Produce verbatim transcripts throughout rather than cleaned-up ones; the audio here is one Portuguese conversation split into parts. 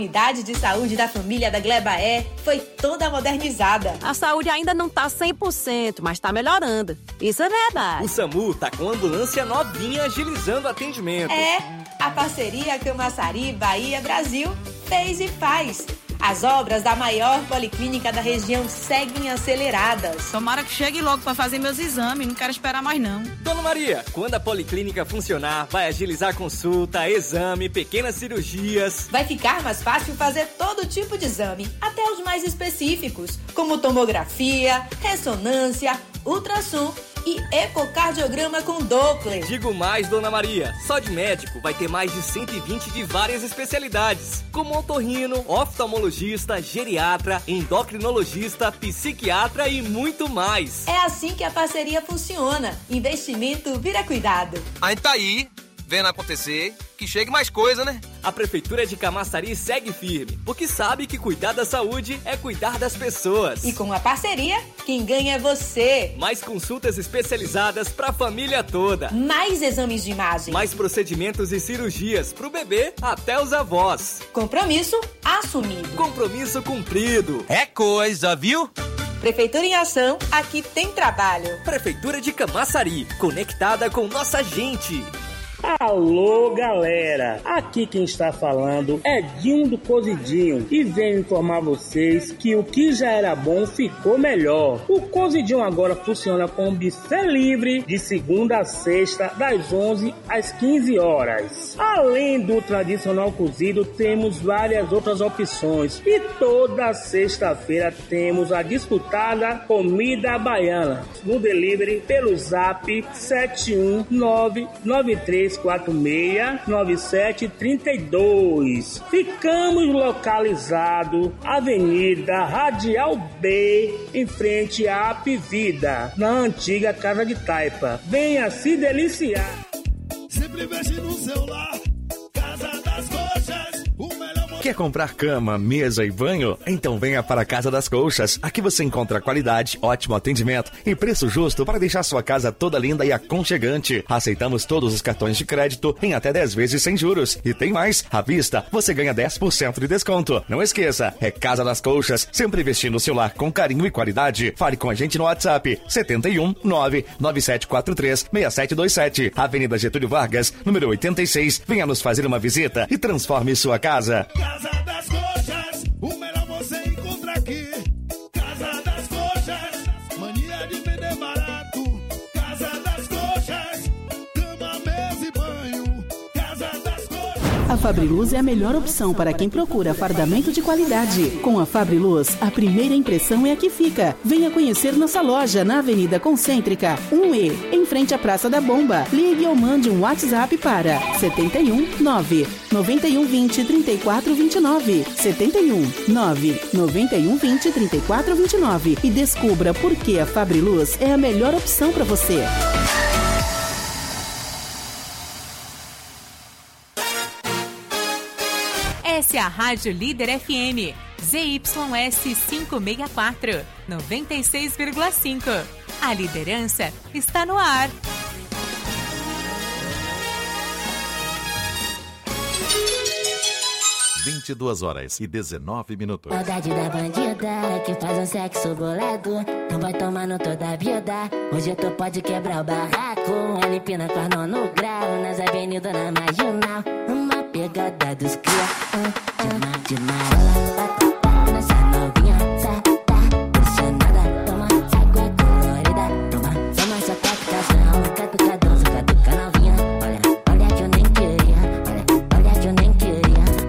A unidade de saúde da família da Glebaé foi toda modernizada. A saúde ainda não tá cem por cento, mas tá melhorando. Isso é verdade. O SAMU tá com ambulância novinha agilizando o atendimento. É, a parceria Camaçari Bahia Brasil fez e faz. As obras da maior policlínica da região seguem aceleradas. Tomara que chegue logo para fazer meus exames, não quero esperar mais não. Dona Maria, quando a policlínica funcionar, vai agilizar consulta, exame, pequenas cirurgias. Vai ficar mais fácil fazer todo tipo de exame, até os mais específicos, como tomografia, ressonância, ultrassom e ecocardiograma com Doppler. Digo mais, Dona Maria, só de médico vai ter mais de cento e vinte de várias especialidades, como otorrino, oftalmologista, geriatra, endocrinologista, psiquiatra e muito mais. É assim que a parceria funciona. Investimento vira cuidado. A gente tá aí, vendo acontecer, que chegue mais coisa, né? A Prefeitura de Camaçari segue firme, porque sabe que cuidar da saúde é cuidar das pessoas. E com a parceria, quem ganha é você. Mais consultas especializadas pra família toda. Mais exames de imagem. Mais procedimentos e cirurgias pro bebê até os avós. Compromisso assumido. Compromisso cumprido. É coisa, viu? Prefeitura em ação, aqui tem trabalho. Prefeitura de Camaçari, conectada com nossa gente. Alô, galera! Aqui quem está falando é Dinho do Cozidinho e venho informar vocês que o que já era bom ficou melhor. O Cozidinho agora funciona com buffet livre de segunda a sexta, das onze às quinze horas. Além do tradicional cozido, temos várias outras opções e toda sexta-feira temos a disputada comida baiana no delivery pelo zap sete um nove nove três quatro seis nove sete três dois. Ficamos localizados Avenida Radial B, em frente à Apivida, na antiga Casa de Taipa. Venha se deliciar. Sempre mexe no celular. Casa das Coxas, o melhor. Quer comprar cama, mesa e banho? Então venha para a Casa das Colchas. Aqui você encontra qualidade, ótimo atendimento e preço justo para deixar sua casa toda linda e aconchegante. Aceitamos todos os cartões de crédito em até dez vezes sem juros. E tem mais, à vista você ganha dez por cento de desconto. Não esqueça, é Casa das Colchas, sempre vestindo o seu lar com carinho e qualidade. Fale com a gente no WhatsApp sete um nove nove sete quatro três seis sete dois sete, Avenida Getúlio Vargas, número oitenta e seis. Venha nos fazer uma visita e transforme sua casa. Casa das Coxas, o melhor você encontra aqui. Casa das Coxas, mania de vender barato. Casa das Coxas, cama, mesa e banho. Casa das Coxas. A Fabriluz é a melhor opção para quem procura fardamento de qualidade. Com a Fabriluz, a primeira impressão é a que fica. Venha conhecer nossa loja na Avenida Concêntrica um E, em frente à Praça da Bomba. Ligue ou mande um WhatsApp para sete um nove nove um dois zero três quatro dois nove, sete um nove nove um dois zero três quatro dois nove e descubra por que a Fabriluz é a melhor opção para você. Essa é a Rádio Líder F M, Z Y S quinhentos e sessenta e quatro, noventa e seis vírgula cinco. A liderança está no ar. vinte e duas horas e dezenove minutos. Saudade da bandida que faz um sexo bolado. Não vai tomando toda a vida. Hoje tu pode quebrar o barraco. Ela empina com a mão no grau. Nas avenidas na marginal. Uma pegada dos cria. Uh, uh, de mala. Nessa novinha. Tá, tá, pressionada. Toma água colorida. Toma, toma essa catucação. Catucadão, catuca novinha. Olha, olha que eu nem queria. Olha, olha que eu nem queria.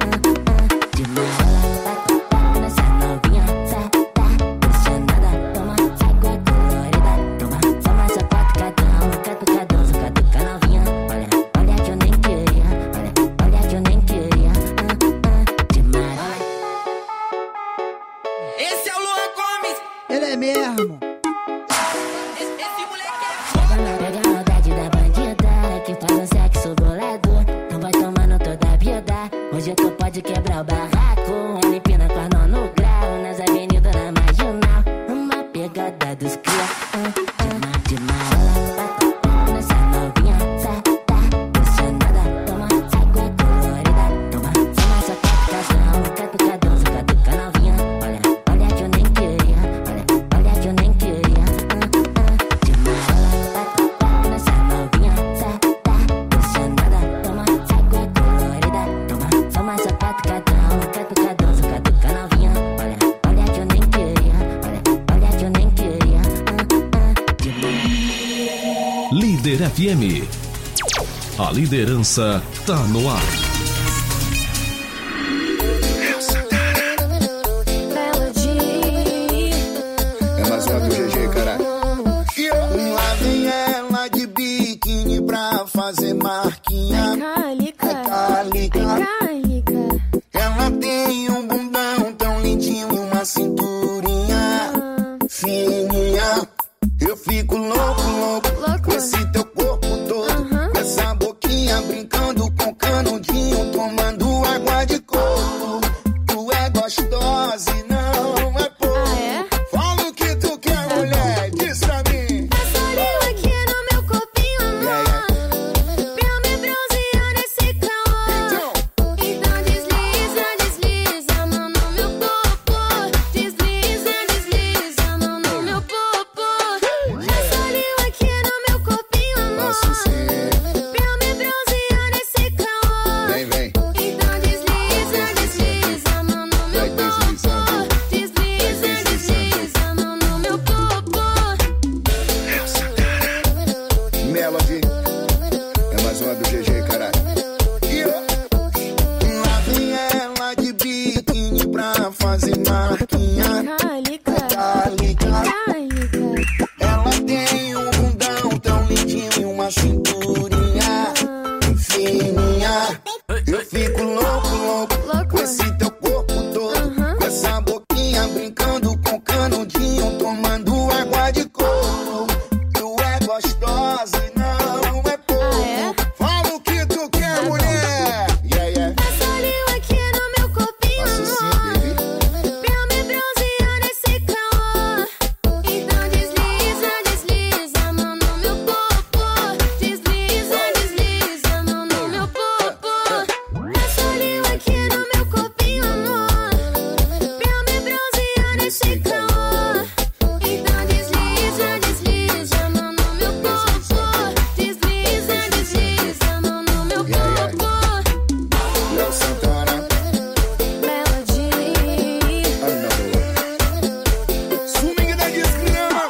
Mesmo. Esse moleque é pega a maldade da bandida que faz um sexo bolado. Não vai tomando toda a vida. Hoje tu pode quebrar o barraco. Ela empina com a mão no grau. Nas avenidas na marginal. Uma pegada dos cria. Uh, uh, de mala. Nessa novinha. Tá, tá, pressionada. Toma água colorida. Toma, toma essa catucação. grau, catucadão, catuca novinha. Olha, olha que eu nem queria, olha, olha que eu nem queria. Líder F M. A liderança tá no ar. É mais uma do G G, caralho. Lá vem ela de biquíni pra fazer marquinha. É cálica. Ela tem um bundão tão lindinho e uma cinturinha fininha. Eu fico louco, louco, com esse teu corpo todo, com essa boquinha brincando com canudinho, tomando água de coco. Tu é gostosa e não é pouco. Ah, é? Fala o que tu quer, mulher, diz pra mim. Passa ali aqui no meu copinho, amor, pra me bronzear nesse calor. Então desliza, desliza a mão no meu popô. Desliza, desliza a mão no meu popô. Passa ali aqui no meu copinho, amor, pra me bronzear nesse calor. Vem, vem. Então desliza, desliza a mão no meu popô. Desliza, desliza a mão no meu popô. Melody. É mais uma do G G, caralho. Lá vem ela de biquíni pra fazer marquinha. Cálica. Cálica. Ela tem um bundão tão lindinho e uma cinturinha fininha. Eu fico louco, louco, com esse teu corpo todo, com essa boquinha brincando com canudinho, tomando água de coco. Tu é gostosa e não é pouco. Fala o que tu quer, mulher. Yeah, yeah. Passa ali aqui no meu copinho, amor, pra me bronzear nesse calor. Então desliza, desliza a mão no meu popô. Desliza, desliza a mão no meu popô. Passa ali aqui no meu copinho, amor, pra me bronzear nesse calor. Então desliza, desliza a mão no meu popô. Desliza, desliza a mão no meu popô. Léo Santana. Melody. Swing da desgrama.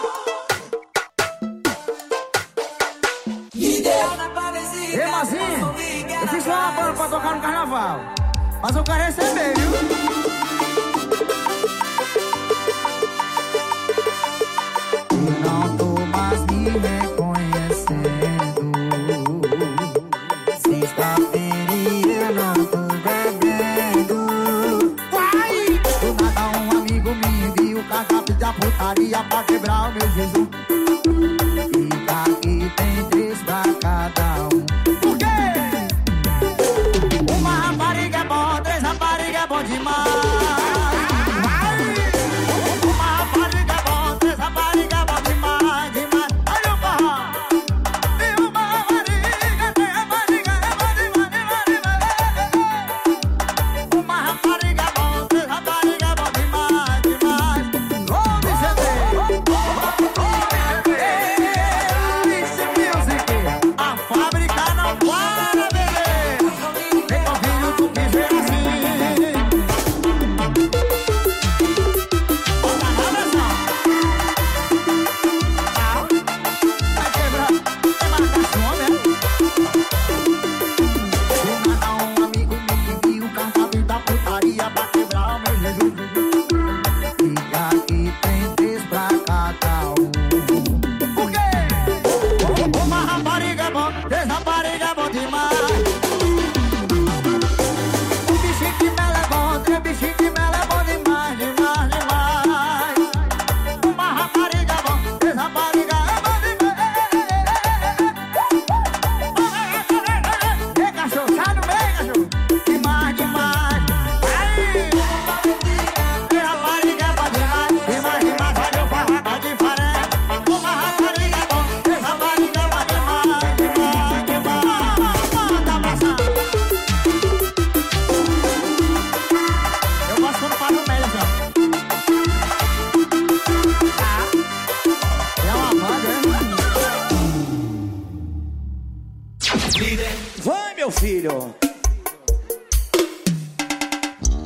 Ei, Mazinho, eu fiz uma banda pra tocar no carnaval, mas eu quero receber, viu? Eu não tô mais me reconhecendo. Sexta-feira e eu não tô bebendo. Vai! Do nada um amigo me envia o cardápio da putaria pra quebrar o meu jejum. Fica aqui, tem três pra cada um. Por quê? Uma rapariga é bom, três rapariga é bom demais. Uma rapariga é bom, três rapariga é bom demais, demais. Olha o forró. E uma rapariga, três rapariga é bom demais, demais, demais. Uma rapariga é bom, três rapariga é bom demais, demais. Onde você vê? A fábrica não para, bebê. Vem com o filho do que vê assim. Bota na pressão. Vai quebrar. Tem marcação, né? Do nada um amigo me envia o cardápio da putaria pra quebrar o meu jejum. Fica aqui, tem três pra cada um. Por quê? Uma rapariga é bom, três rapariga é bom demais. Um bichinho de mel é bom, três bichinhos de mel é bom demais, demais, demais. Uma rapariga é bom, três rapariga é bom demais. Ei, cachorro, sai no meio, cachorro. Demais, demais. Aí! Três rapariga é bom demais, demais, demais. Olha o forró tá diferente. Uma rapariga é bom, três rapariga é bom demais, demais, demais. Manda abraçar. Eu gosto quando faz no meio, já. É uma banda, né? Vai, meu filho.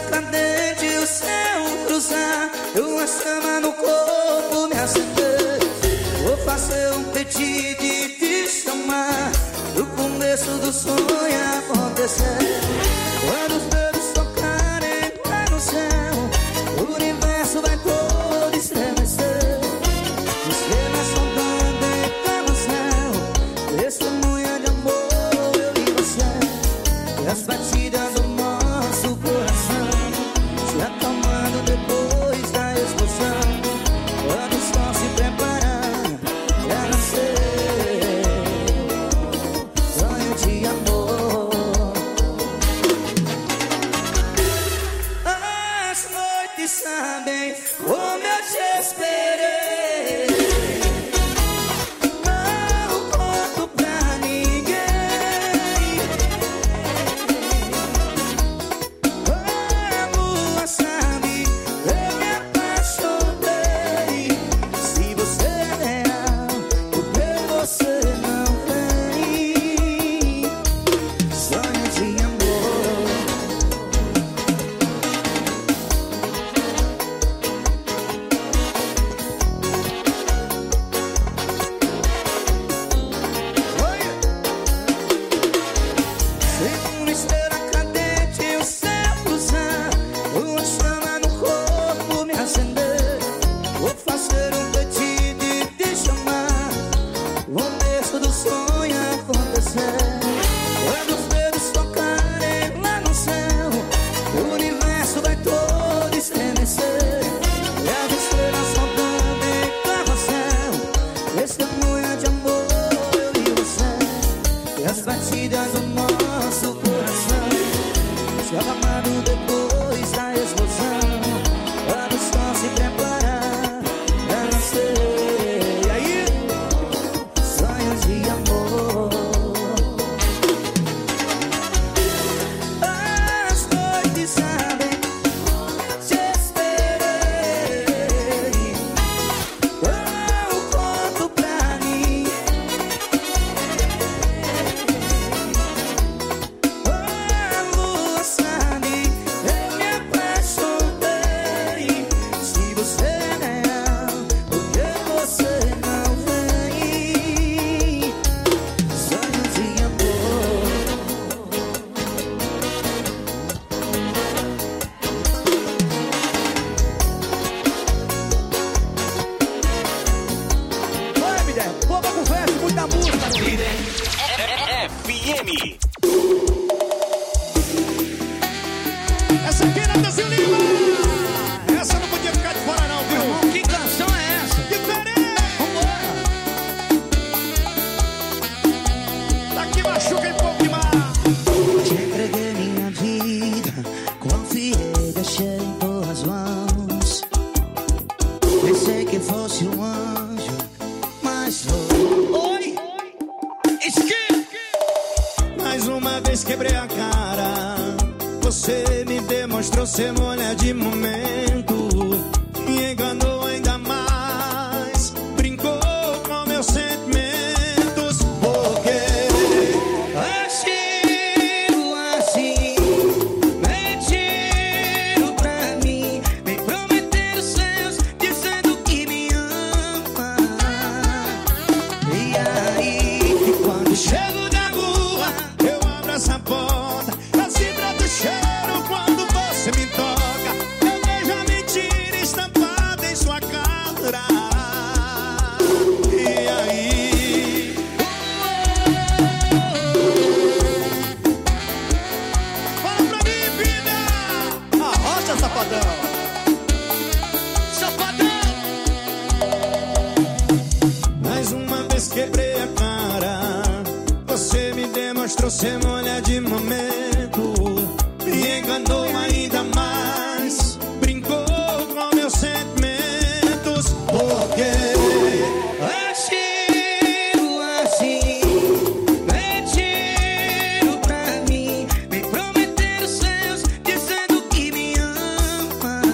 cadente, o céu cruzar, uma chama no corpo me acender. Vou fazer um pedido e te chamar, no começo do sonho acontecer. Quando os dedos tocarem lá no céu, o universo vai todo estremecer. Você me sondando em carrossel, testemunha de amor, eu e você. E as batidas do nosso coração se acalmando depois da explosão. Quando o sol se preparar pra nascer, sonho de amor. As noites sabem como eu te esperei. Não conto pra ninguém. A lua sabe, eu me apaixonei. Se você é real, por que você não vem? Sonho de amor. Sem uma esteira cadente, o céu cruzar, uma chama no corpo me acender. Vou fazer um pedido e te chamar, o começo do sonho acontecer. Quando os dedos tocarem lá no céu, o universo vai todo estremecer. E as estrelas rodando em carrossel, testemunha de amor, eu e você. E as batidas do nosso coração se acalmando depois da explosão. Quando o sol se preparar pra nascer, e aí? Sonhos de amor. As noites sabem como eu te esperei. Não conto pra ninguém. A lua sabe, eu me apaixonei. Se você é real, por que você não vem? Sonho de amor. Vai, me der, pouca conversa, muita música. F M. Essa aqui é Natanzinho Lima. Essa não podia ficar de fora não, viu? Que canção é essa? Diferente. Vambora. Daqui machuca e pouco demais. Te entreguei minha vida, confiei, deixei em tuas mãos. Pensei que fosse um anjo, mas foi. Oi! Mais uma vez quebrei a cara. Você me demonstrou ser mulher de momento. Me enganou ainda mais. Brincou com meus sentimentos. Porque Agiu assim, mentiram pra mim, me prometeram seus, dizendo que me ama. E aí, quando chego na rua, eu abro essa porta, assim pra do cheiro quando você me toca. Eu vejo a mentira estampada em sua cara. E aí? Fala pra mim, vida! Arrocha, safadão! Safadão! Mais uma vez quebrei a cara. Você me demonstrou ser mulher de momento. Me enganou ainda mais. Brincou com meus sentimentos. Porque agiu assim, mentiram pra mim, me prometeram seus, dizendo que me ama.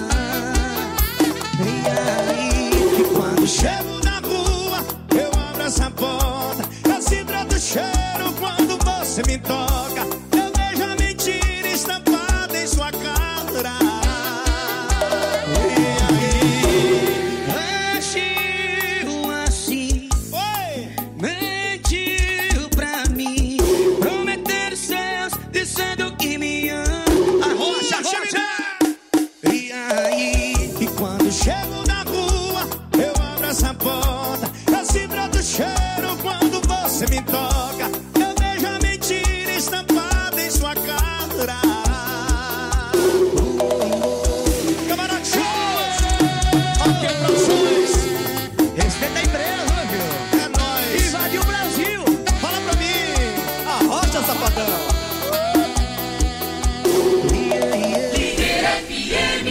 E aí? E quando chego na rua, eu abro essa porta. Eu sinto outro cheiro quando você me toca. Eu vejo a mentira estampada em sua cara. Camarada Shows, ok, produções. Respeita a empresa, viu? É nóis. Invadiu o Brasil. Fala pra mim. Arrocha, safadão. Líder F M.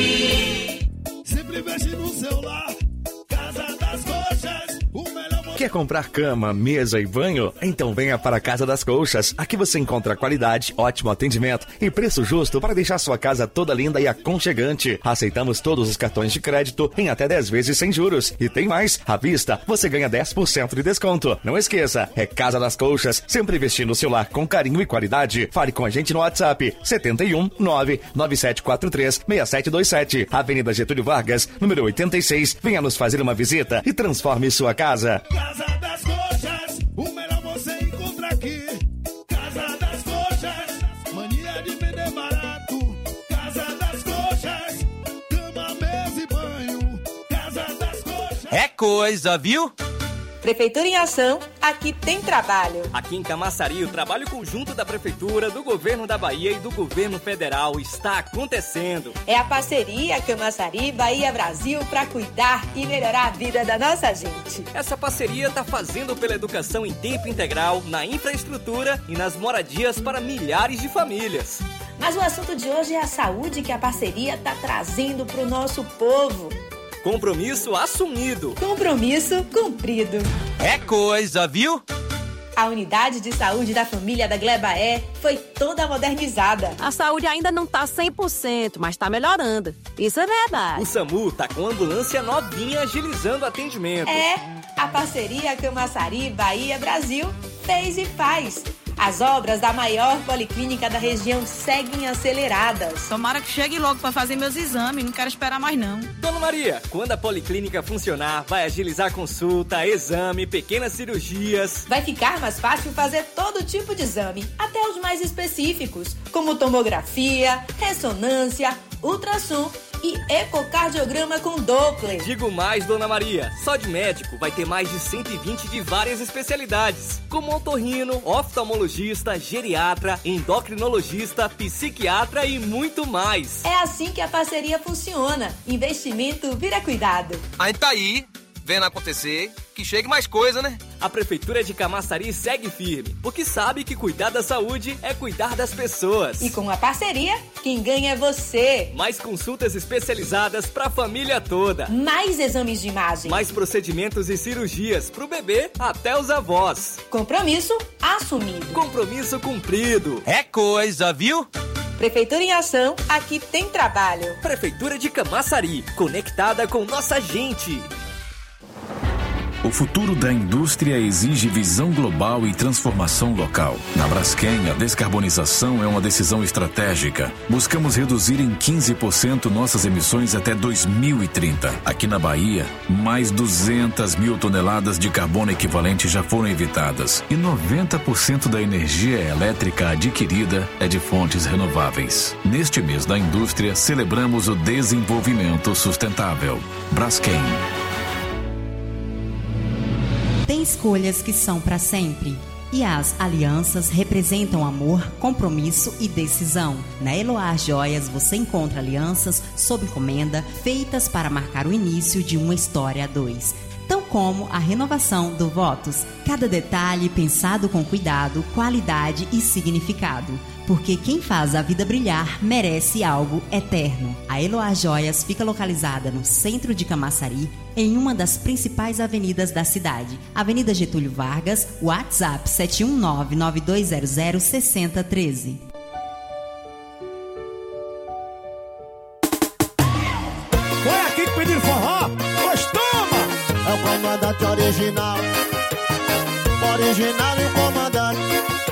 Sempre mexe no celular. Casa das Coxas. O melhor. Quer comprar cama, mesa e banho? Então venha para a Casa das Colchas. Aqui você encontra qualidade, ótimo atendimento e preço justo para deixar sua casa toda linda e aconchegante. Aceitamos todos os cartões de crédito em até dez vezes sem juros. E tem mais, à vista você ganha dez por cento de desconto. Não esqueça, é Casa das Colchas, sempre vestindo o seu lar com carinho e qualidade. Fale com a gente no WhatsApp setenta e um, nove nove sete quatro três, seis sete dois sete, Avenida Getúlio Vargas, número oitenta e seis. Venha nos fazer uma visita e transforme sua casa. Casa das Coxas, o melhor você encontra aqui. Casa das Coxas, mania de vender barato. Casa das Coxas, cama, mesa e banho. Casa das Coxas. É coisa, viu? Prefeitura em Ação, aqui tem trabalho. Aqui em Camaçari, o trabalho conjunto da Prefeitura, do Governo da Bahia e do Governo Federal está acontecendo. É a parceria Camaçari Bahia Brasil para cuidar e melhorar a vida da nossa gente. Essa parceria está fazendo pela educação em tempo integral, na infraestrutura e nas moradias para milhares de famílias. Mas o assunto de hoje é a saúde que a parceria está trazendo para o nosso povo. Compromisso assumido. Compromisso cumprido. É coisa, viu? A unidade de saúde da família da Glebaé foi toda modernizada. A saúde ainda não tá cem por cento, mas tá melhorando. Isso é verdade. O SAMU tá com ambulância novinha agilizando o atendimento. É, a parceria Camaçari Bahia Brasil fez e faz. As obras da maior policlínica da região seguem aceleradas. Tomara que chegue logo para fazer meus exames, não quero esperar mais não. Dona Maria, quando a policlínica funcionar, vai agilizar consulta, exame, pequenas cirurgias. Vai ficar mais fácil fazer todo tipo de exame, até os mais específicos, como tomografia, ressonância, ultrassom e ecocardiograma com Doppler. Digo mais, Dona Maria, só de médico vai ter mais de cento e vinte de várias especialidades, como otorrino, oftalmologista, geriatra, endocrinologista, psiquiatra e muito mais. É assim que a parceria funciona. Investimento vira cuidado. Aí tá aí, vendo acontecer, que chegue mais coisa, né? A Prefeitura de Camaçari segue firme, porque sabe que cuidar da saúde é cuidar das pessoas. E com a parceria, quem ganha é você. Mais consultas especializadas para a família toda. Mais exames de imagem. Mais procedimentos e cirurgias pro bebê até os avós. Compromisso assumido. Compromisso cumprido. É coisa, viu? Prefeitura em Ação, aqui tem trabalho. Prefeitura de Camaçari, conectada com nossa gente. O futuro da indústria exige visão global e transformação local. Na Braskem, a descarbonização é uma decisão estratégica. Buscamos reduzir em quinze por cento nossas emissões até dois mil e trinta. Aqui na Bahia, mais duzentas mil toneladas de carbono equivalente já foram evitadas. E noventa por cento da energia elétrica adquirida é de fontes renováveis. Neste mês da indústria, celebramos o desenvolvimento sustentável. Braskem. Tem escolhas que são para sempre. E as alianças representam amor, compromisso e decisão. Na Eloá Joias você encontra alianças sob encomenda feitas para marcar o início de uma história a dois. Tão como a renovação do Votos. Cada detalhe pensado com cuidado, qualidade e significado. Porque quem faz a vida brilhar merece algo eterno. A Eloá Joias fica localizada no centro de Camaçari, em uma das principais avenidas da cidade. Avenida Getúlio Vargas, WhatsApp sete um nove, nove dois zero zero, seis zero um três. Foi aqui que pediram forró? Pois toma! É o comandante original. Original e o comandante.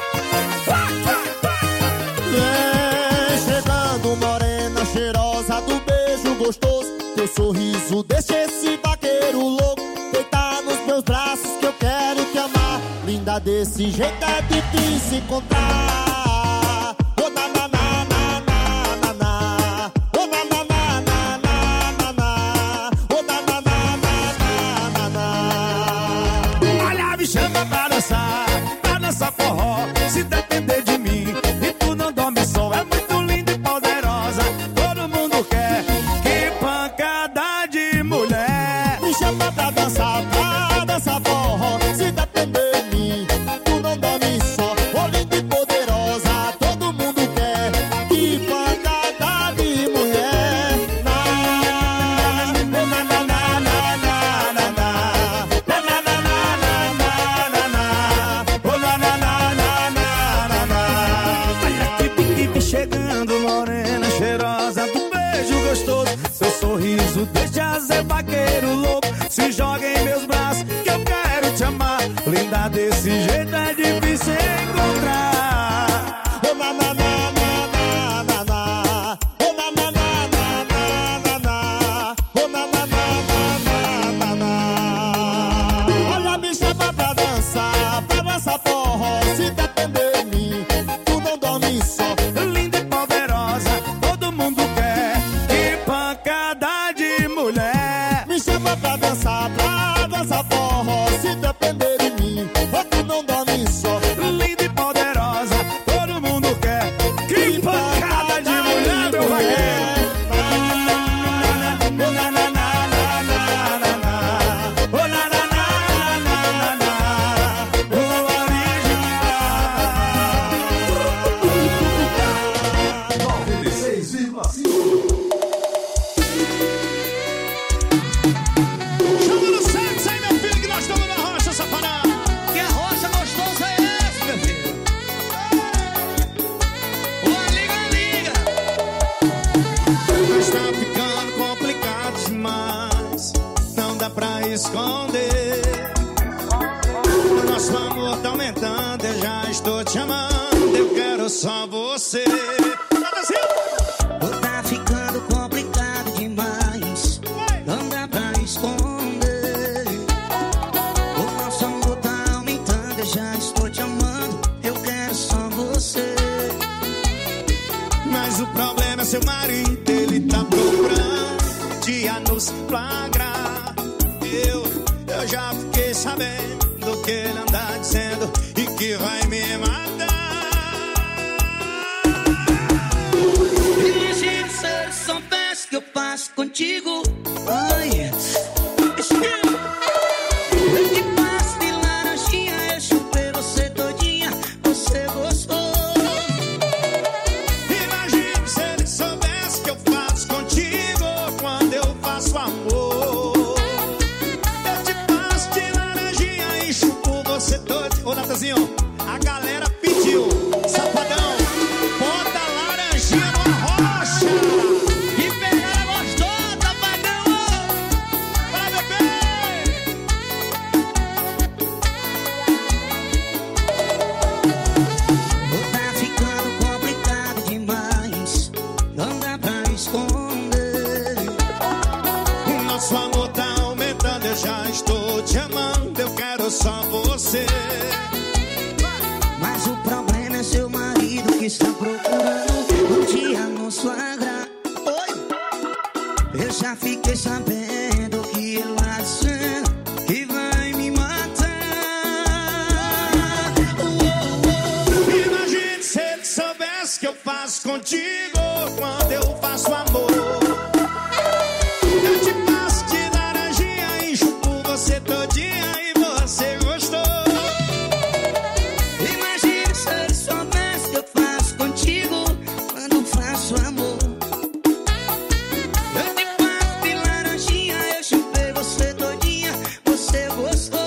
Vem chegando morena cheirosa do beijo gostoso. Teu sorriso deixa esse vaqueiro louco. Deitar nos meus braços que eu quero te amar. Linda desse jeito é difícil encontrar. Oh, na, na, na, na, na, na, na. Oh, na, na, na, na, gostoso. Seu sorriso deixa ser vaqueiro louco. Se joga em meus braços que eu quero te amar. Linda desse jeito é difícil encontrar. Oh, na, na, na, na, na, na. Oh, na, na, na, na, na, na. Oh, na, na, na, na, na, na. Olha, me chama pra dançar, pra dançar forró. Se depender de mim, tu não dorme só. Linda e poderosa, todo mundo quer. Que pancada de mulher. Me chama pra dançar, pra dançar forró. Se depender de mim, tu não dorme só. Linda e poderosa, todo mundo quer. Que pancada de mulher, meu vaqueiro. Chamando sexo aí, meu filho, que nós estamos na rocha, safadão. Que rocha gostosa é essa, meu filho? Ô, liga, liga. Mas tá ficando complicado demais. Não dá pra esconder. O nosso amor tá aumentando. Eu já estou te amando. Eu quero só você. Tá ficando complicado demais. Não dá pra esconder. O nosso amor tá aumentando. Eu já estou te amando. Eu quero só você. Mas o problema é seu marido. Ele tá procurando dia nos flagrar. Eu, eu já fiquei sabendo que ele anda dizendo e que vai me matar. Imagina se ele soubesse que eu faço contigo. Ai, eu te passo de laranjinha, eu chupei você todinha, você gostou. Imagina se ele soubesse que eu faço contigo quando eu faço amor. Eu te passo de laranjinha e chupo você todinha. Ô, Natazinho, a galera pediu, safadão, bota laranjinha numa rocha. Que pegada gostosa, safadão. Vai, bebê. Tá ficando complicado demais. Não dá pra esconder. O nosso amor tá aumentando. Eu já estou te amando. Eu quero só você. Mas o problema é seu marido que está procurando um dia nos flagrar. Oi, eu já fiquei sabendo que ele lá dizendo que vai me matar. Oh, oh, oh. Imagine se ele soubesse que eu faço contigo quando eu faço amor. Eu te passo de laranjinha e chupo você todinha e você gostou. Imagina se ele soubesse que eu faço contigo quando faço amor. Eu te passo de laranjinha, eu chupei você todinha, você gostou.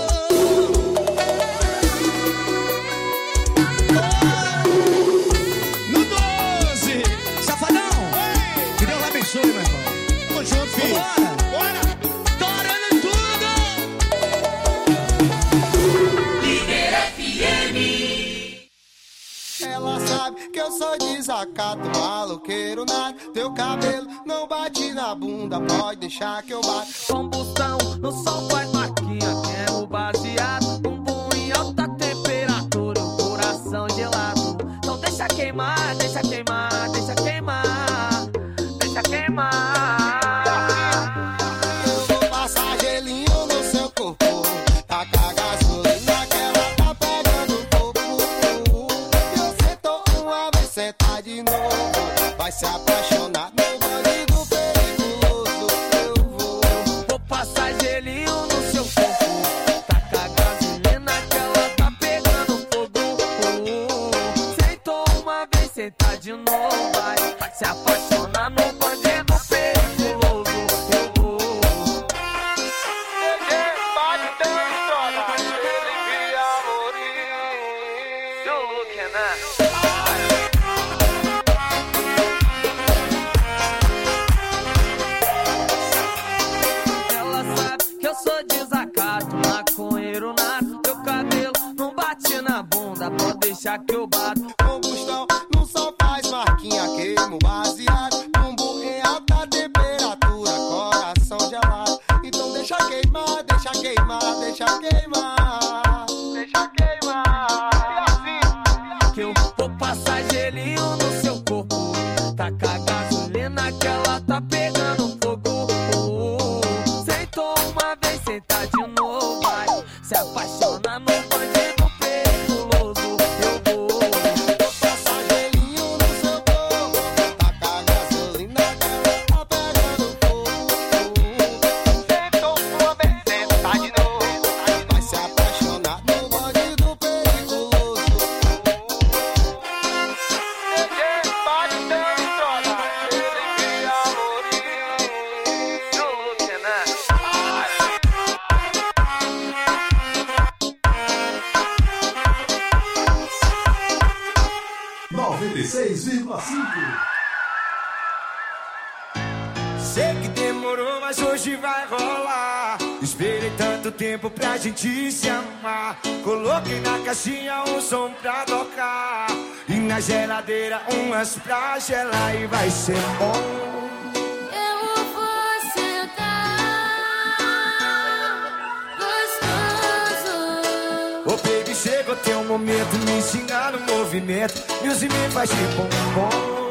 No doze, safadão. Que Deus abençoe, meu irmão. Tamo junto, filho. Bora, bora. Torando tudo. Líder F M. Ela sabe que eu sou desacato, maloqueiro nada. Teu cabelo não bate na bunda, pode deixar que eu bato. Combustão, no sol faz marquinha, quero baseado. Bumbum em alta temperatura, o coração gelado. Então deixa queimar, deixa queimar, deixa queimar, deixa queimar. Eu vou passar gelinho no seu corpo, tacar gasolina que ela tá pegando fogo. Eu sentou uma vez, senta de novo, vai se apaixonar, meu bandido perigoso. Eu vou, Vou passar gelinho no seu deixa que eu bato. Combustão no sol faz marquinha, queimo baseado. Bumbum em alta temperatura, coração gelado. Então deixa queimar, deixa queimar, deixa queimar. Deixa queimar. E assim, que eu vou passar gelinho no seu corpo. Taca gasolina que ela tá pegando fogo. Sentou uma vez, senta de novo, vai. Se apaixona no bandido perigoso. Eu vou, vou passar gelinho no seu corpo. Taca gasolina que ela tá pegando fogo. sentou uma vez, senta de novo. Vai se apaixonar no bandido perigoso. noventa e seis vírgula cinco. Sei que demorou, mas hoje vai rolar. Esperei tanto tempo pra gente se amar. Coloquei na caixinha um som pra tocar. E na geladeira umas pra gelar. E vai ser bom. Eu vou sentar gostoso. Ô baby, chegou teu momento. Me ensinar no movimento. Music me faz de bombom.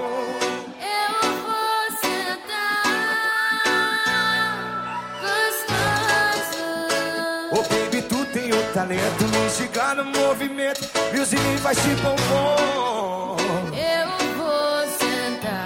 Talento, me chegar no movimento. Music me faz de bombom. Eu vou sentar.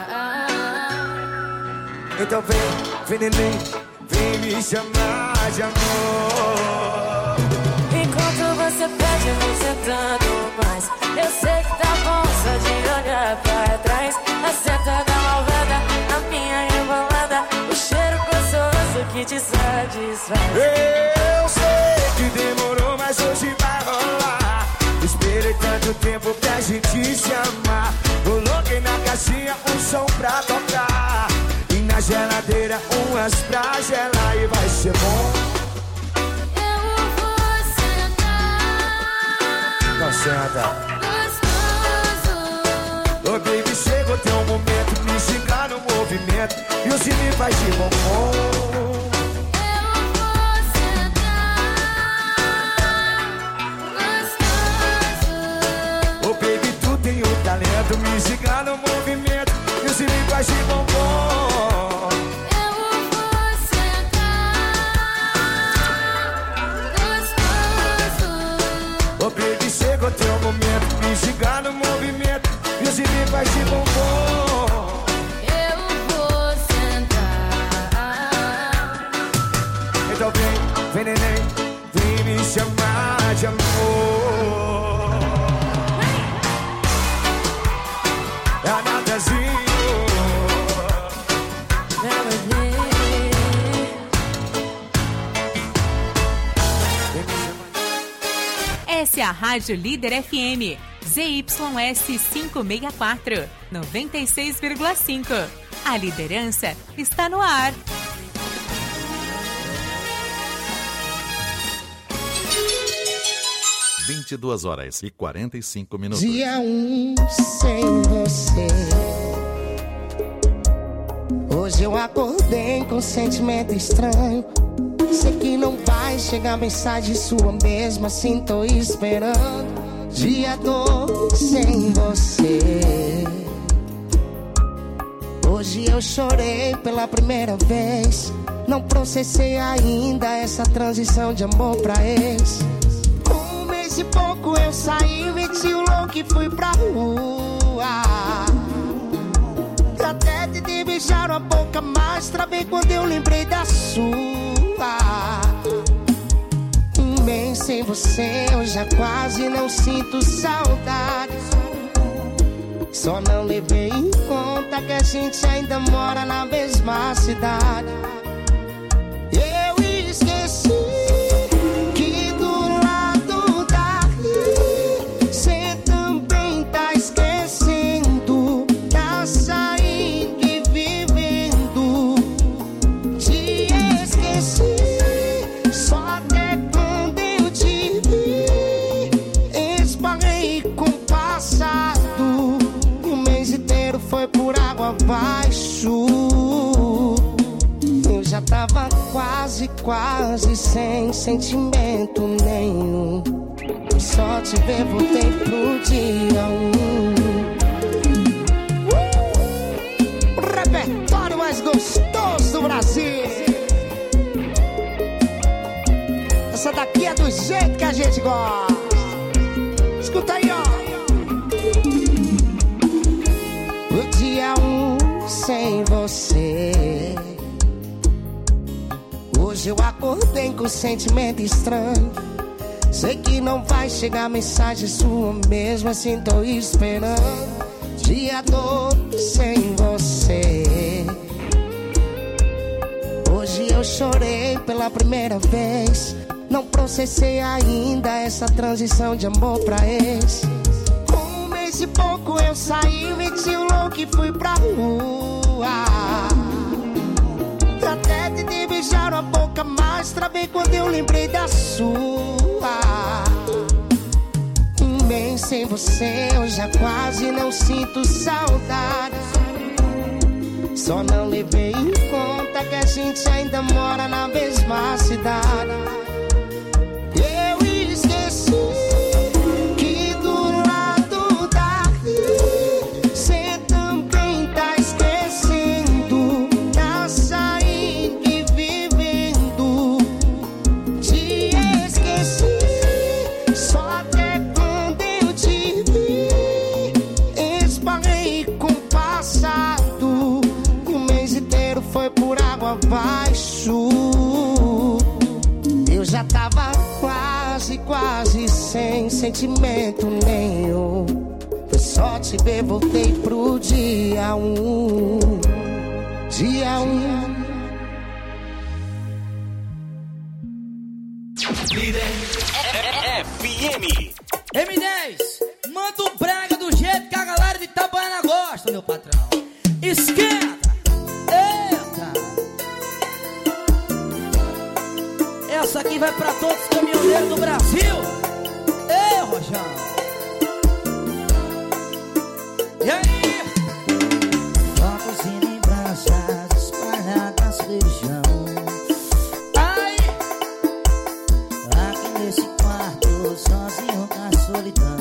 Então vem, vem neném, vem me chamar de amor. Enquanto você pede, eu vou sentando mais. Eu sei que tá bom só de olhar pra trás. A senta da malvada, a minha embolada. O cheiro gostoso que te satisfaz. Eu sei que demorou, mas hoje vai rolar. Esperei tanto tempo pra gente se amar. Coloquei na caixinha um som pra tocar. E na geladeira umas pra gelar. E vai ser bom. Eu vou sentar. Não senta. Gostoso. Ô baby, chegou teu momento. Me chegar no movimento. E o cine faz de bombom. Talento, me chegar no movimento. E o cine faz de bombom. Eu vou sentar gostoso. Ô baby, chegou teu momento. Me chegar no movimento. E o cine faz de bombom. Eu vou sentar. Então vem, vem neném, vem me chamar de amor. Essa é a Rádio Líder F M, Z Y S quinhentos e sessenta e quatro, noventa e seis vírgula cinco. A liderança está no ar. vinte e duas horas e quarenta e cinco minutos. Dia um sem você. Hoje eu acordei com um sentimento estranho. Sei que não vai chegar mensagem sua mesmo, assim tô esperando. Dia dois sem você. Hoje eu chorei pela primeira vez. Não processei ainda essa transição de amor pra ex. Um mês e pouco eu saí, meti o louco e fui pra rua. Até te beijar a boca, mas travei quando eu lembrei da sua. Um mês sem você, eu já quase não sinto saudade. Só não levei em conta que a gente ainda mora na mesma cidade. Eu esqueci que do lado daqui cê também tá esquecendo. Tá saindo e vivendo. Te esqueci só até quando eu te vi. Esbarrei quase sem sentimento nenhum. Só te ver, voltei pro dia um. O repertório mais gostoso do Brasil. Essa daqui é do jeito que a gente gosta. Escuta aí, ó. O dia um sem você. Hoje eu acordei com sentimento estranho. Sei que não vai chegar mensagem sua, mesmo assim tô esperando. Dia todo sem você. Hoje eu chorei pela primeira vez. Não processei ainda essa transição de amor pra ex. Com um mês e pouco eu saí, meti o louco e fui pra rua. Até tentei beijar a boca, mas travei quando eu lembrei da sua. Um mês sem você, eu já quase não sinto saudade. Só não levei em conta que a gente ainda mora na mesma cidade. Eu esqueci que do lado daqui cê também tá esquecendo, tá saindo e vivendo. Te esqueci só até quando eu te vi. Esbarrei com o passado. O mês inteiro foi por água abaixo. Eu já tava quase, quase sem sentimento nenhum. Foi só te ver, voltei pro dia um. Dia um. Líder F M. M dez, manda um brega do jeito que a galera de Itabaiana gosta, meu patrão. Esquenta! Eita! Essa aqui vai pra todos os caminhoneiros do Brasil. Ei, Rojão! E aí? Focos e lembranças espalhadas feijão. Ai! Aqui nesse quarto, sozinho na solidão.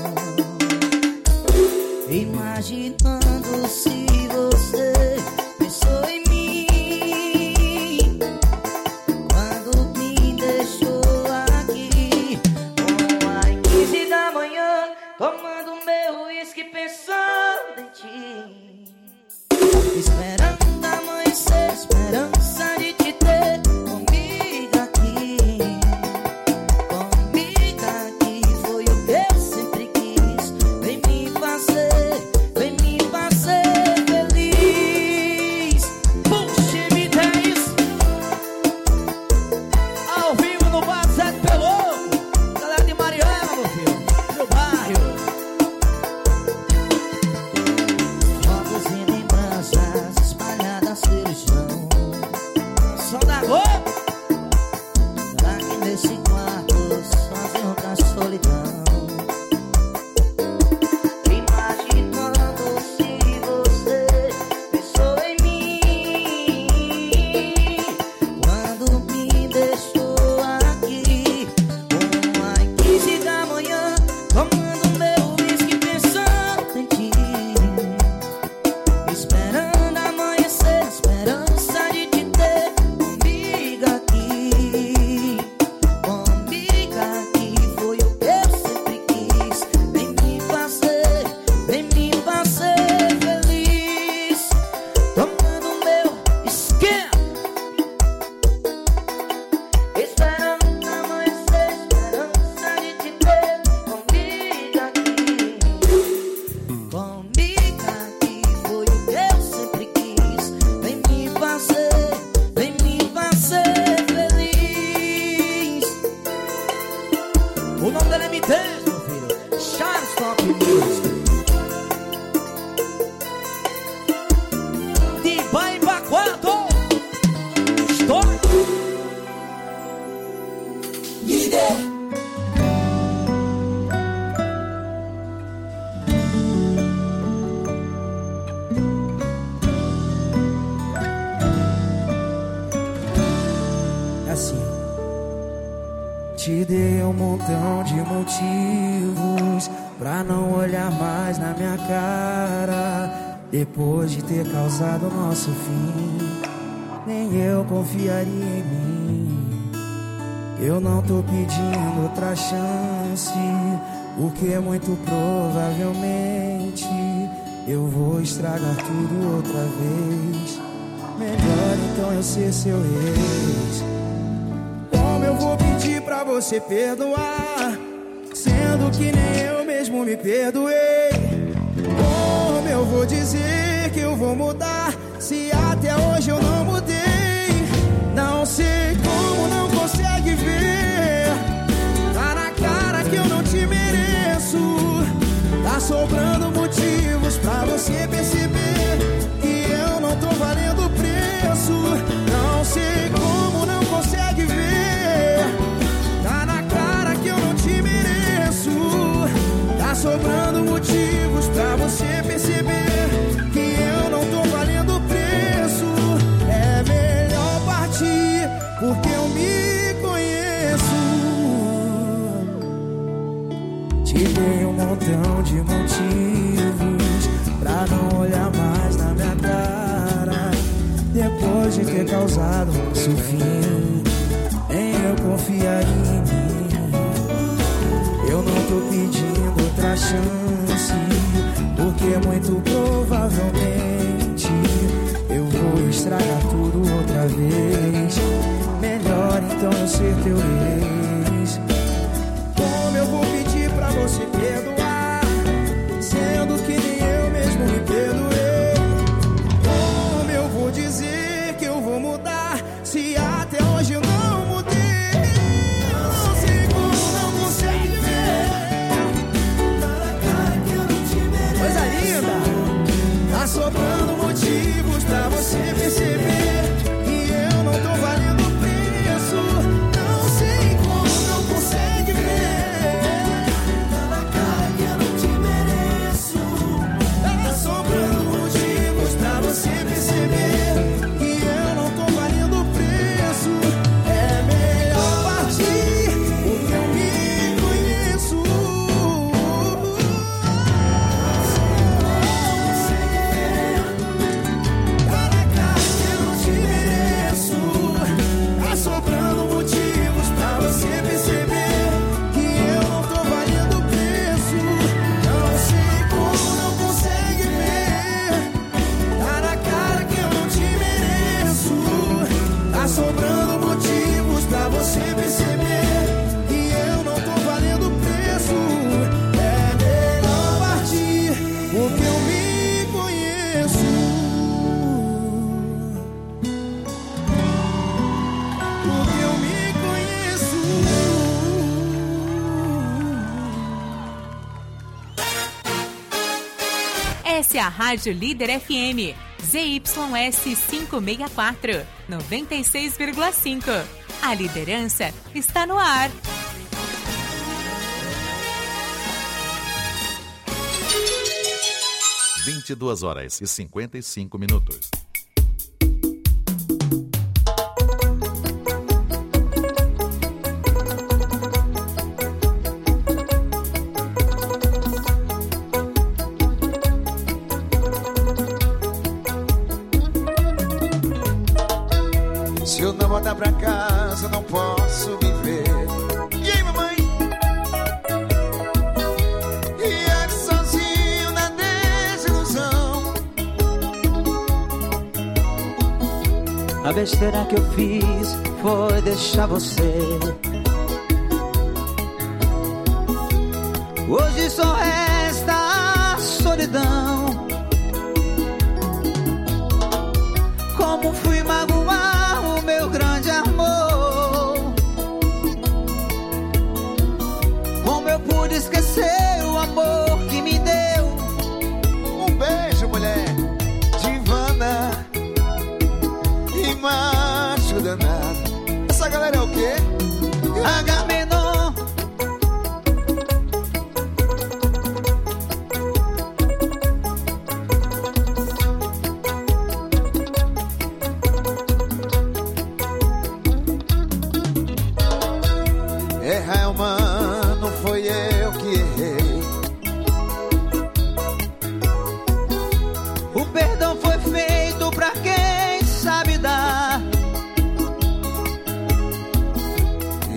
Imaginando se você pensou em mim quando me deixou aqui. Com a quinze da manhã, tomando meu uísque pensando assim. Te dei um montão de motivos pra não olhar mais na minha cara. Depois de ter causado o nosso fim, nem eu confiaria em mim. Eu não tô pedindo outra chance, porque muito provavelmente eu vou estragar tudo outra vez. Melhor então eu ser seu ex. Como eu vou pedir pra você perdoar, sendo que nem eu mesmo me perdoei? Como eu vou dizer que eu vou mudar, se até hoje eu não mudei? Não sei como não consegue ver, tá na cara que eu não te mereço. Tá sobrando motivos pra você perceber que eu não tô valendo o preço. Não sei como não consegue ver, tá na cara que eu não te mereço. Tá sobrando motivos pra você perceber que eu não tô valendo o preço. É melhor partir, porque eu me conheço. Te dei um montão de motivos pra não olhar mais na minha cara. Depois de ter causado nosso fim, nem eu confiaria em mim. Eu não tô pedindo outra chance, porque muito provavelmente eu vou estragar tudo outra vez. Melhor então eu ser teu ex. Como eu vou pedir pra você perdoar, sendo que nem eu mesmo me perdoei? Como eu vou dizer que eu vou mudar, se até hoje eu não mudei? Não sei como não consegue ver, tá na cara que eu não te mereço. Coisa linda! Tá sobrando motivos pra você perceber que eu não tô valendo o preço. Não sei como não consegue ver, tá na cara que eu não te mereço. Tá sobrando motivos pra você perceber que eu não tô valendo o preço. É melhor partir, porque eu me conheço. Tá na cara que eu não te mereço. Tá sobrando motivos pra você perceber que eu não tô valendo o preço. Não sei como não consegue ver, tá na cara que eu não te mereço. Tá sobrando motivos pra você perceber que eu não tô valendo o preço. É melhor partir, porque eu me conheço. Porque eu me conheço. Essa é a Rádio Líder F M, Z Y S quinhentos e sessenta e quatro, noventa e seis vírgula cinco. A liderança está no ar. vinte e duas horas e cinquenta e cinco minutos. Se eu não voltar pra casa, não posso viver. E aí, mamãe? E ele sozinho na desilusão. A besteira que eu fiz foi deixar você. Hoje só resta a solidão. Como fui magoar o meu grande amor? Como eu pude esquecer o amor que me deu? Um beijo, mulher divana e macho danado. Essa galera é o quê? Agamenon.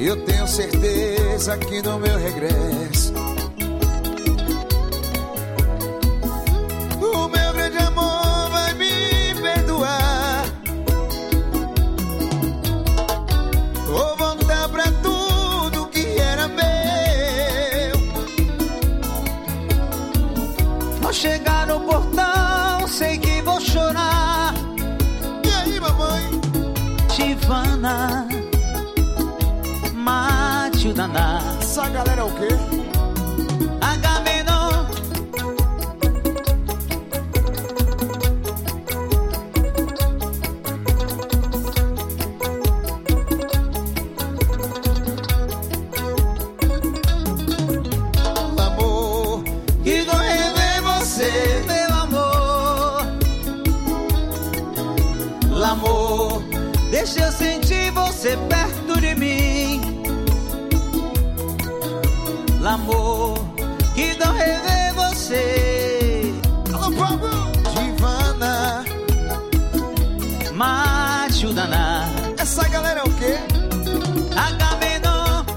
Eu tenho certeza que no meu regresso o meu grande amor vai me perdoar. Vou voltar pra tudo que era meu. Ao chegar no portão, sei que vou chorar. E aí, mamãe? Tivana, mate o danar. Essa galera é o quê? Agamenon. Amor, que vou rever você, meu amor. L'amor, deixa eu sentir você perto de mim. L'amor, que não rever você. Alô, Pablo! Divana, mate o danar. Essa galera é o quê? Agamenon.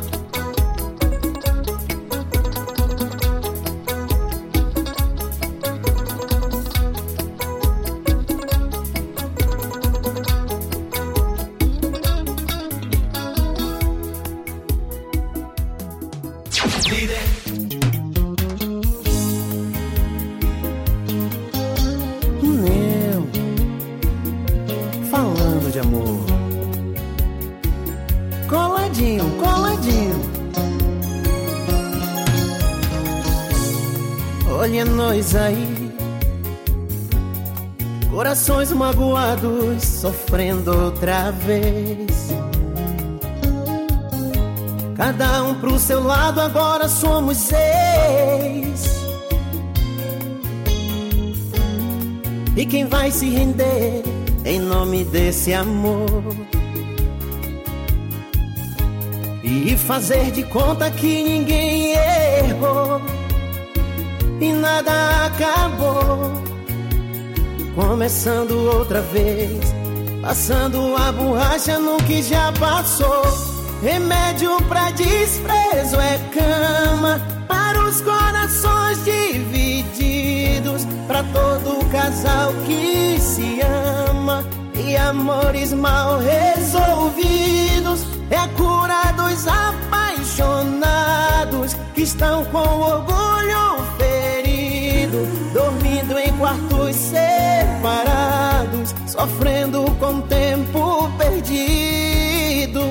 Eu falando de amor, coladinho, coladinho. Olha nós aí, corações magoados, sofrendo outra vez. Cada um pro seu lado, agora somos ex. E quem vai se render em nome desse amor? E fazer de conta que ninguém errou e nada acabou. Começando outra vez, passando a borracha no que já passou. Remédio pra desprezo é cama para os corações divididos, pra todo casal que se ama. E amores mal resolvidos é a cura dos apaixonados que estão com o orgulho ferido, dormindo em quartos separados, sofrendo com o tempo perdido.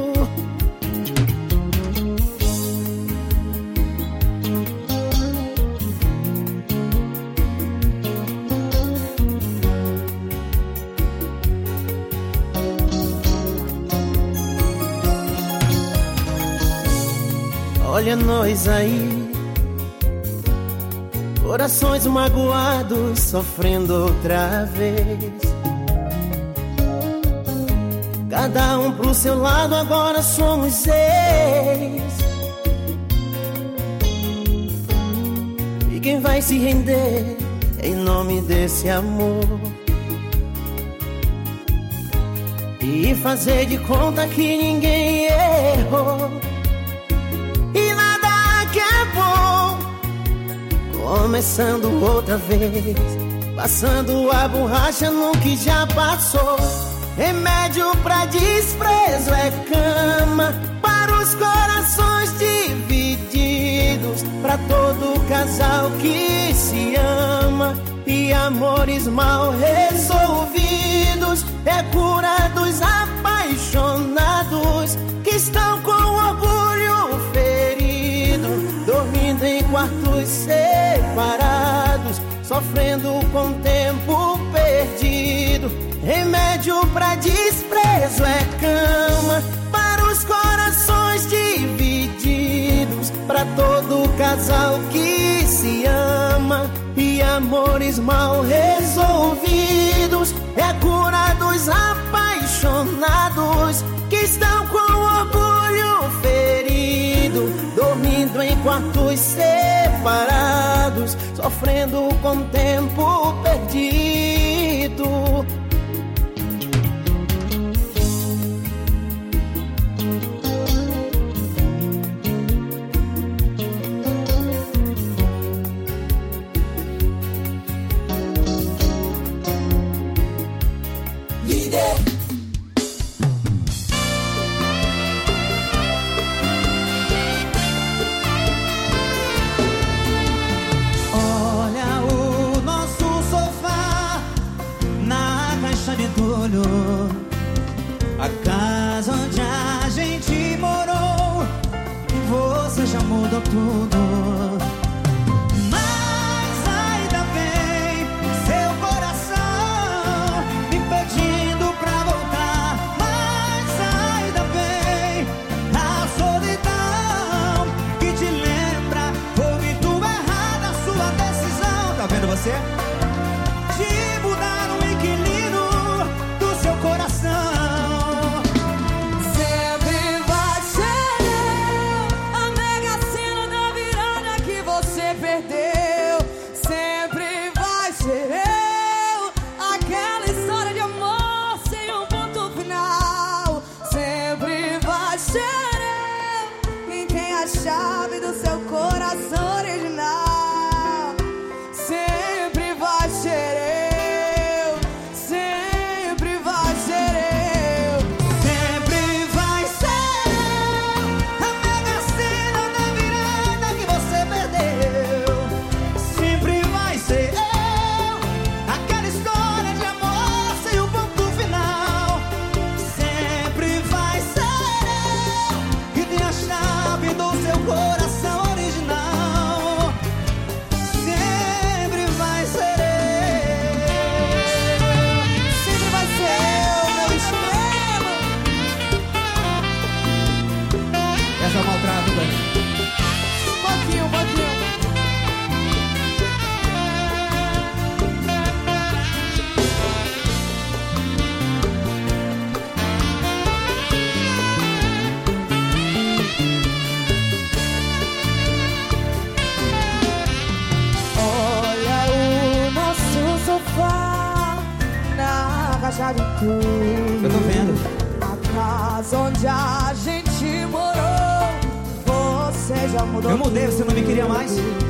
Olha nós aí, corações magoados, sofrendo outra vez. Cada um pro seu lado, agora somos ex. E quem vai se render em nome desse amor? E fazer de conta que ninguém errou e nada acabou. Começando outra vez, passando a borracha no que já passou. Remédio pra desprezo é cama para os corações divididos, pra todo casal que se ama. E amores mal resolvidos é cura dos apaixonados que estão com orgulho ferido, dormindo em quartos separados, sofrendo com o tempo perdido. Remédio pra desprezo é cama para os corações divididos, pra todo casal que se ama. E amores mal resolvidos é a cura dos apaixonados que estão com o orgulho ferido, dormindo em quartos separados, sofrendo com o tempo perdido. Mas onde a gente morou, você já mudou. Eu mudei, você não me queria mais?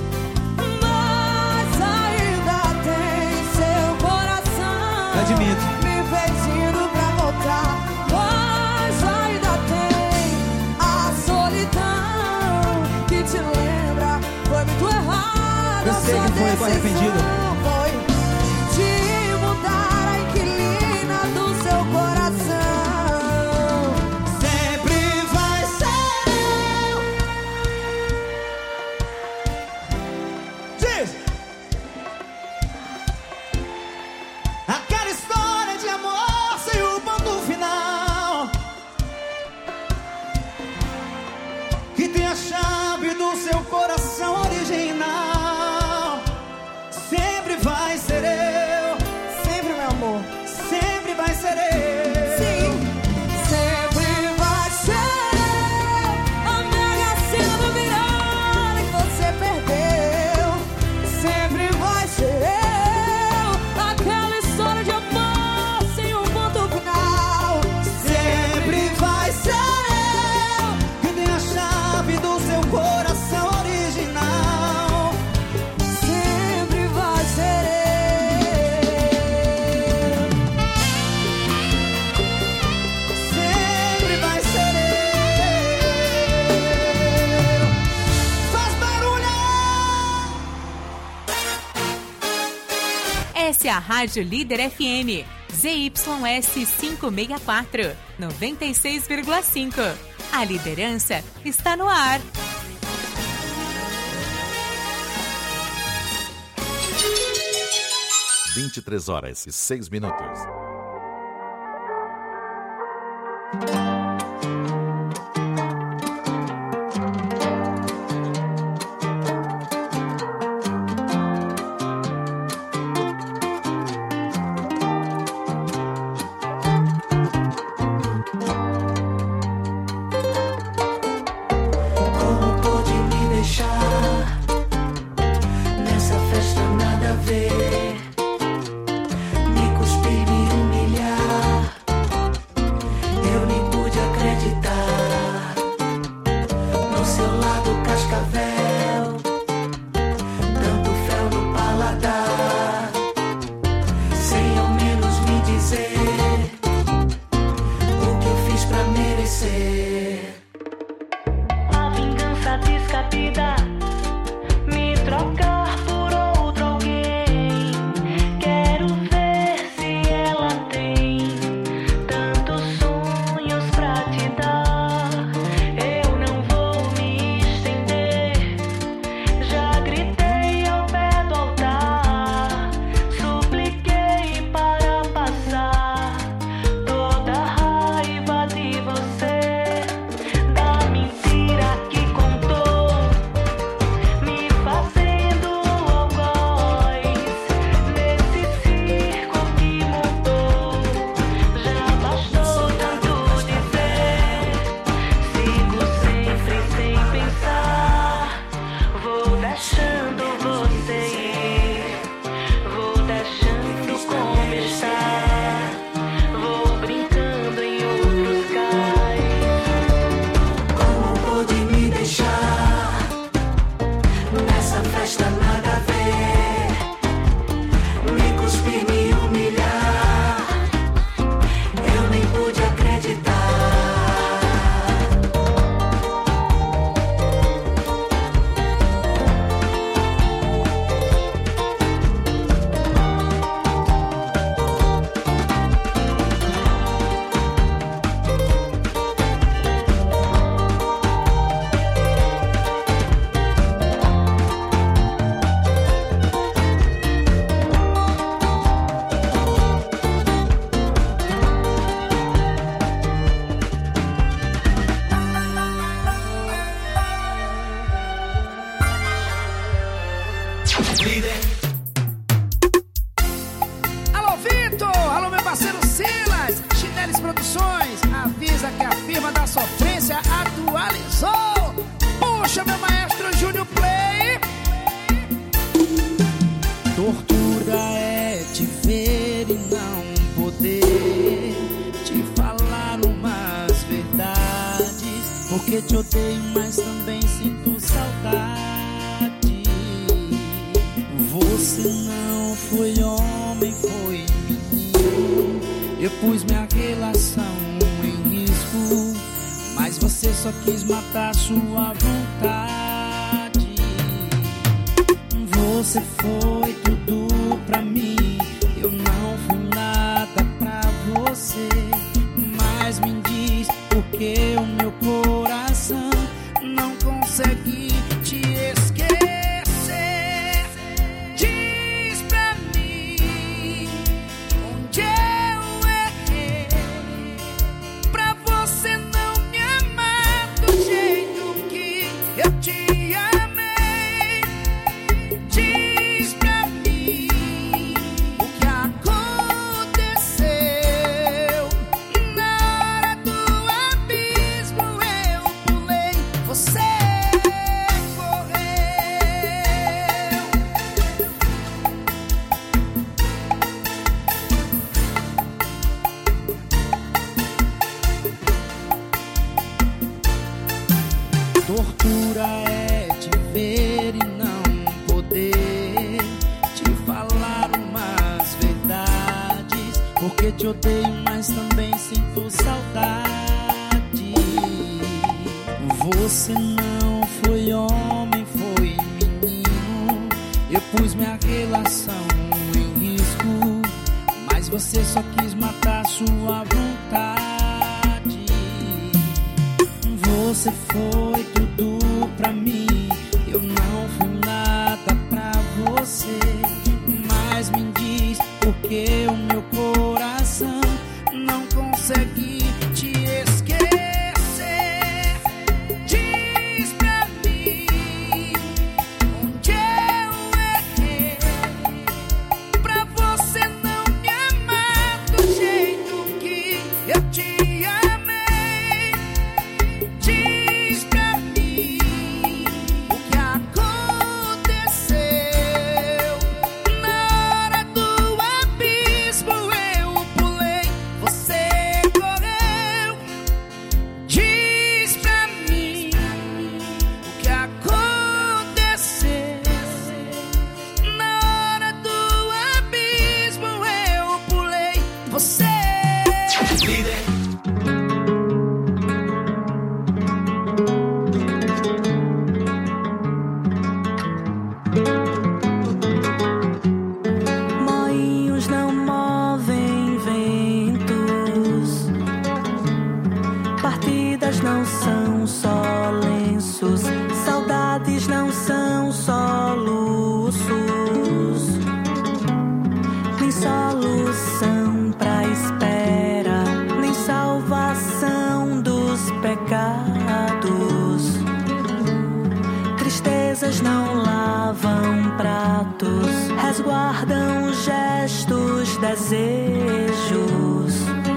Mas ainda tem seu coração. Admito. Me pedindo pra voltar. Mas ainda tem a solidão que te lembra. Foi muito errado. Eu sei que foi, eu tô arrependido. Foi de mudar a inquilina do seu coração. Sempre vai ser. Diz! Aquela história de amor sem o ponto final, que tem a chave do seu coração original. Sempre vai ser eu. Sempre, meu amor. Sempre vai ser eu. Sim. Sempre vai ser a mega cena do virada que você perdeu. Sempre vai ser eu, aquela história de amor sem um ponto final. Sempre vai ser eu, que tem a chave do seu coração original. Sempre vai ser eu. Sempre vai ser eu. Faz barulho! Essa é a Rádio Líder F M, Z Y S quinhentos e sessenta e quatro, noventa e seis vírgula cinco. A liderança está no ar. vinte e três horas e seis minutos. Como pode me deixar nessa festa nada a ver? Me cuspir, me humilhar. Eu nem Porque te odeio, mas também sinto saudade. Você não foi homem, foi menino. Eu pus minha relação em risco, mas você só quis matar sua vontade. Você foi tudo pra mim, eu não fui nada pra você. Mas me diz por que o meu coração não consegue te esquecer. Diz pra mim onde eu errei pra você não me amar do jeito que eu te amei. Diz pra mim o que aconteceu. Na hora do abismo eu pulei, você correu. Tortura é te ver e não poder te falar umas verdades. Porque te odeio, mas também sinto saudade. Você não foi homem, foi menino. Eu pus minha relação em risco, mas você só quis matar sua vontade. Você foi tudo pra mim, eu não fui nada pra você. Mas me diz por que o meu coração não consegue te esquecer. Diz pra mim onde eu errei pra você não me amar do jeito que eu te amei. Diz pra mim o que aconteceu. Na hora do abismo eu pulei, você correu. Diz pra mim o que aconteceu. Na hora do abismo eu pulei, você. Moinhos não movem ventos, partidas não são só lenços, saudades não são só luxos, nem solução pra espera, nem salvação dos pecados. Tristezas não lavam pratos, resguardam gestos, desejos,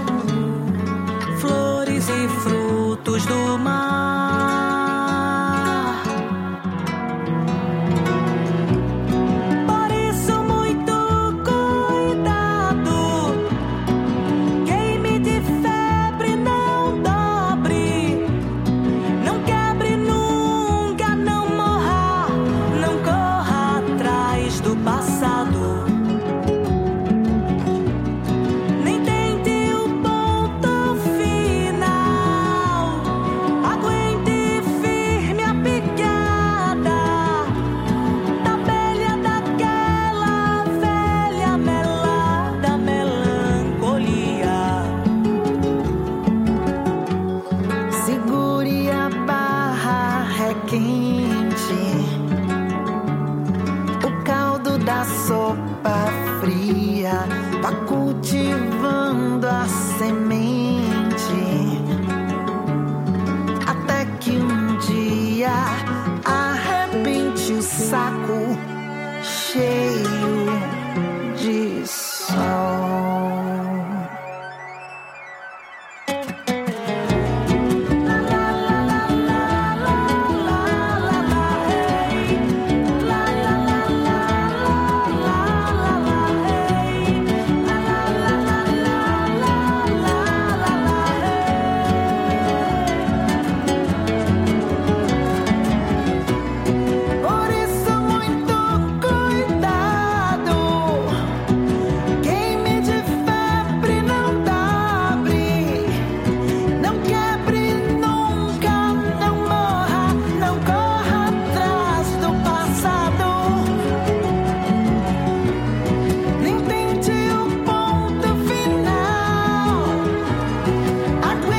flores e frutos do mar. Por isso, muito cuidado, queime de febre, não dobre, não quebre nunca, não morra, não corra atrás do passado. Nem tente o ponto final, aguente firme a picada da abelha daquela velha melada melancolia. Segure a barra, é quente, o caldo da sopa fria tá cultivando a semente, até que um dia arrebente o saco cheio